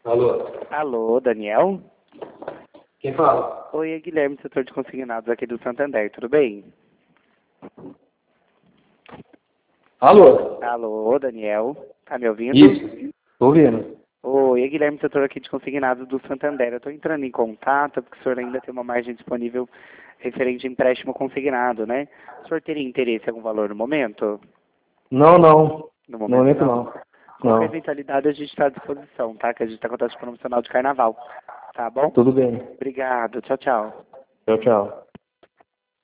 Alô? Alô, Daniel? Quem fala? Oi, é Guilherme, setor de consignados aqui do Santander, tudo bem? Alô? Alô, Daniel? Tá me ouvindo? Isso. Tô ouvindo. Oi, é Guilherme, setor aqui de consignados do Santander. Eu tô entrando em contato porque o senhor ainda tem uma margem disponível referente a empréstimo consignado, né? O senhor teria interesse em algum valor no momento? Não, não. No No momento momento não. não. Qualquer Não. eventualidade a gente está à disposição, tá? Que a gente está com a taxa promocional de carnaval. Tá bom? Tudo bem. Obrigado, tchau, tchau. Tchau, tchau.